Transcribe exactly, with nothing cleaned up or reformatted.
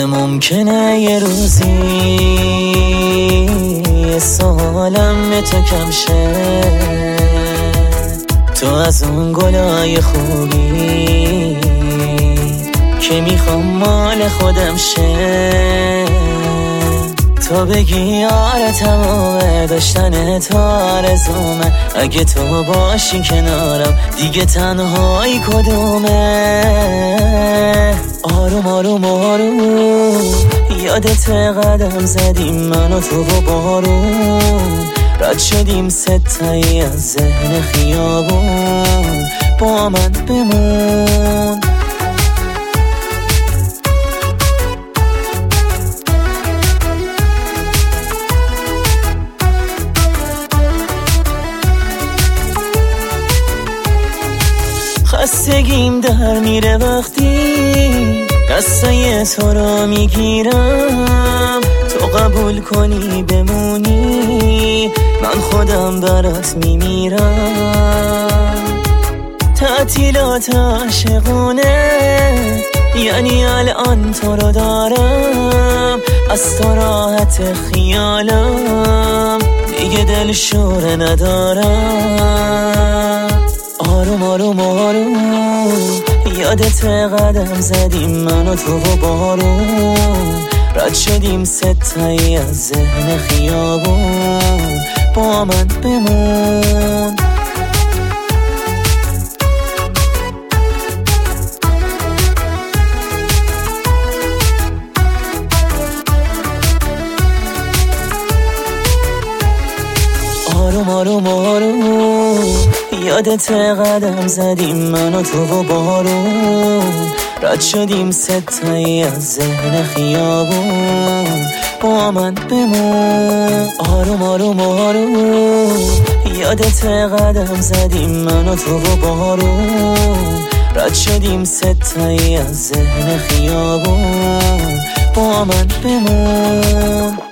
ممکنه یه روزی سالم به تو کم شه، تو از اون گلای خوبی که میخوام مال خودم شه، تو بگی آره تمامه داشتن تو آرزومه، اگه تو باشی کنارم دیگه تنهایی کدومه. آروم آروم آروم یادت قدم زدیم من و تو و بارون، رد شدیم ستایی از ذهن خیابون، با من بمون. خستگیم در میره وقتی قصه تو رو میگیرم، تو قبول کنی بمونی من خودم برات میمیرم. تعطیلات عاشقونه یعنی الان تو رو دارم، از تو راحت خیالم دیگه دل شوره ندارم. آروم آروم آروم یادت قدم زدیم من و تو و بارون، رد شدیم ستایی از ذهن خیابون، با من بمون. آروم آروم آروم یادت قدم زدیم من و تو و بارون، رد شدیم ستایی از ذهن خیابون، با من بمون. آروم آروم آروم یادت قدم زدیم من و تو و بارون، رد شدیم ستایی از ذهن خیابون، با من بمون.